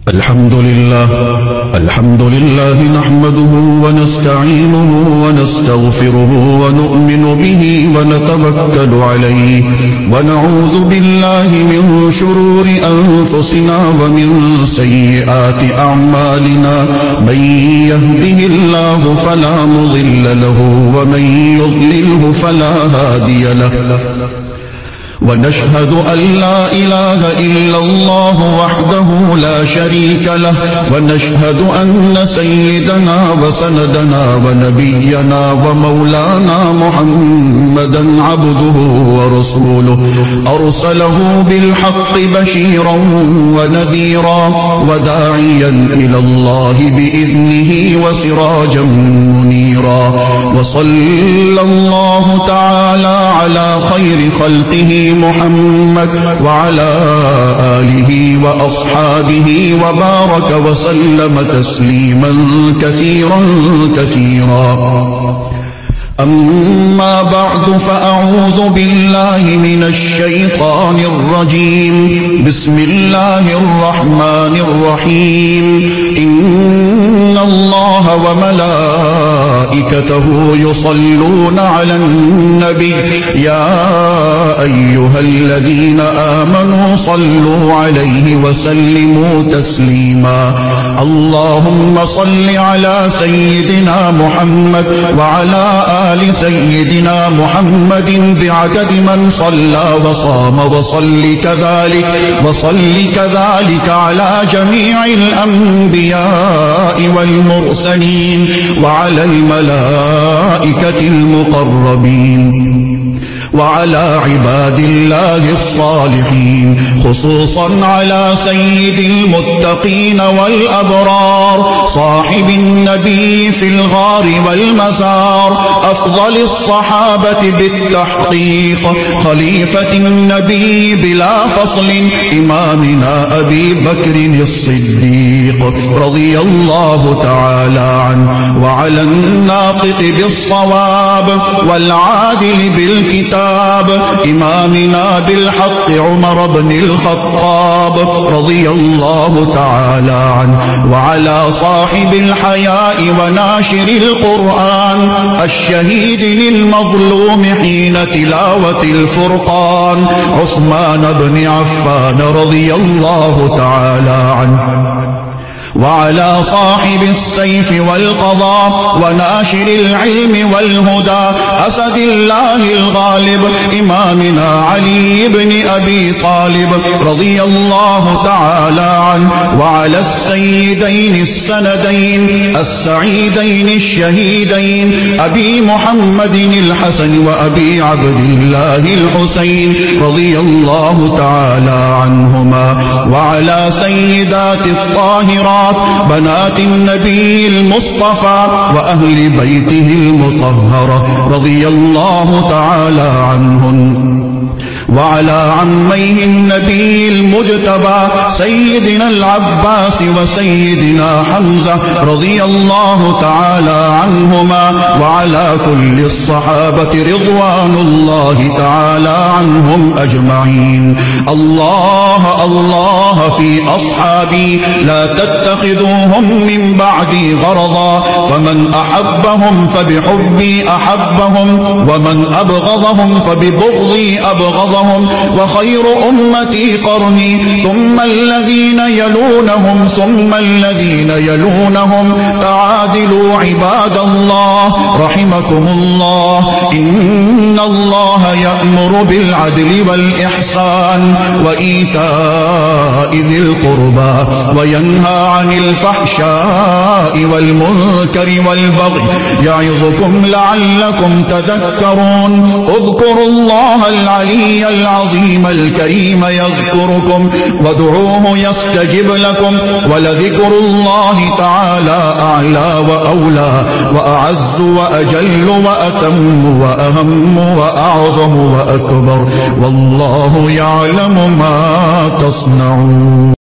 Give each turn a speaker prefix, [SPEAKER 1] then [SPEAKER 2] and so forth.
[SPEAKER 1] الحمد لله نحمده ونستعينه ونستغفره ونؤمن به ونتوكل عليه ونعوذ بالله من شرور أنفسنا ومن سيئات أعمالنا من يهده الله فلا مضل له ومن يضلله فلا هادي له ونشهد أن لا إله إلا الله وحده لا شريك له ونشهد أن سيدنا وسندنا ونبينا ومولانا محمدا عبده ورسوله أرسله بالحق بشيرا ونذيرا وداعيا إلى الله بإذنه وسراجا منيرا وصلى الله تعالى على خير خلقه محمد وعلى آله وأصحابه وبارك وسلم تسليما كثيرا كثيرا. أما بعد فأعوذ بالله من الشيطان الرجيم. بسم الله الرحمن الرحيم. إن الله وملائكته يصلون على النبي يا أيها الذين آمنوا صلوا عليه وسلموا تسليما. اللهم صل على سيدنا محمد وعلى آل سيدنا محمد بعدد من صلى وصام وصل كذلك على جميع الأنبياء والمرسلين وعلى الملائكة المقربين وعلى عباد الله الصالحين خصوصا على سيد المتقين والأبرار صاحب النبي في الغار والمزار أفضل الصحابة بالتحقيق خليفة النبي بلا فصل إمامنا أبي بكر الصديق رضي الله تعالى عنه وعلى الناطق بالصواب والعادل بالكتاب إمامنا بالحق عمر بن الخطاب رضي الله تعالى عنه وعلى صاحب الحياء وناشر القرآن الشهيد للمظلوم حين تلاوة الفرقان عثمان بن عفان رضي الله تعالى عنه وعلى صاحب السيف والقضاء وناشر العلم والهدى أسد الله الغالب إمامنا علي بن أبي طالب رضي الله تعالى عنه وعلى السيدين السندين السعيدين الشهيدين أبي محمد الحسن وأبي عبد الله الحسين رضي الله تعالى عنهما وعلى سيدات الطاهرات بنات النبي المصطفى وأهل بيته المطهرة رضي الله تعالى عنهن وعلى عميه النبي المجتبى سيدنا العباس وسيدنا حمزة رضي الله تعالى عنهما وعلى كل الصحابة رضوان الله تعالى عنهم أجمعين. الله الله في أصحابي لا تتخذوهم من بعدي غرضا فمن أحبهم فبحبي أحبهم ومن أبغضهم فببغضي أبغضهم وخير أمتي قرني ثم الذين يلونهم ثم الذين يلونهم تعادلوا عباد الله رحمكم الله. إن الله يأمر بالعدل والإحسان وإيتاء ذي القربى وينهى عن الفحشاء والمنكر والبغي يعظكم لعلكم تذكرون. اذكروا الله العلي العظيم الكريم يذكركم وادعوه يستجب لكم ولذكر الله تعالى أعلى وأولى وأعز وأجل وأتم وأهم وأعظم وأكبر والله يعلم ما تصنعون.